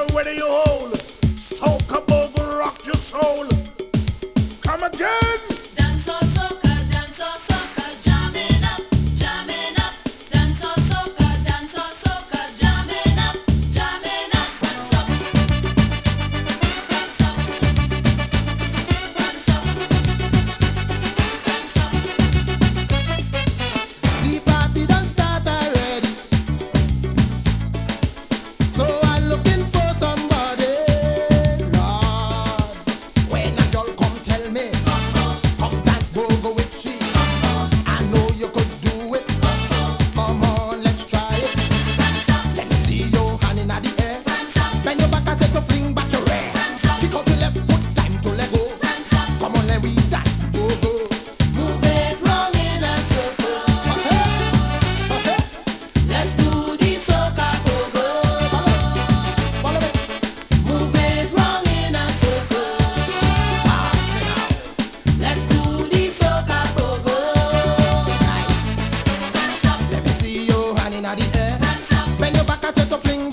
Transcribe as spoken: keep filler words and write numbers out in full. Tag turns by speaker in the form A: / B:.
A: whether you hold. Soca bogle rock your soul. Come again.
B: Dance all soca, dance all soca, jamming up, jamming up. Dance all soca, dance all soca, jamming up, jamming up. Dance up, dance up, dance up, dance up.
C: The party done start already, so I'm looking for somebody. Lord, when a girl come tell me, come dance go-go with she. I know you could do it. Come on, let's try it. Let me see your hand in the air. Bend your back and say to fling back your rear. Kick out your left foot, time to let go. Come on, let we dance go-go.
B: Move it round in a circle. Let's do the soca go-go. Move it round in a circle. Let's do the soca go-go. Dance up,
C: Let me see your hand in the air.
B: dance up,
C: Bend your back and say to fling